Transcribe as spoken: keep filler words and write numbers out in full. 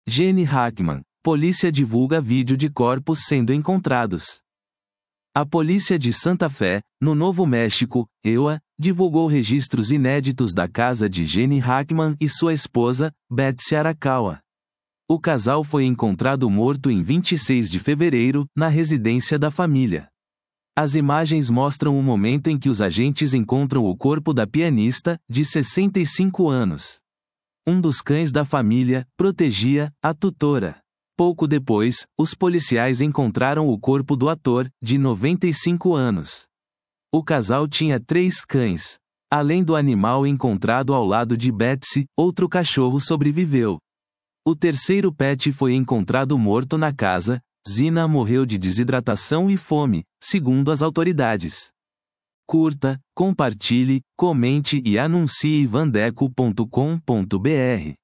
Gene Hackman. Polícia divulga vídeo de corpos sendo encontrados. A polícia de Santa Fé, no Novo México, E U A, divulgou registros inéditos da casa de Gene Hackman e sua esposa, Betsy Arakawa. O casal foi encontrado morto em vinte e seis de fevereiro, na residência da família. As imagens mostram o momento em que os agentes encontram o corpo da pianista, de sessenta e cinco anos. Um dos cães da família protegia a tutora. Pouco depois, os policiais encontraram o corpo do ator, de noventa e cinco anos. O casal tinha três cães. Além do animal encontrado ao lado de Betsy, outro cachorro sobreviveu. O terceiro pet foi encontrado morto na casa. Zina morreu de desidratação e fome, segundo as autoridades. Curta, compartilhe, comente e anuncie vandeco ponto com ponto br.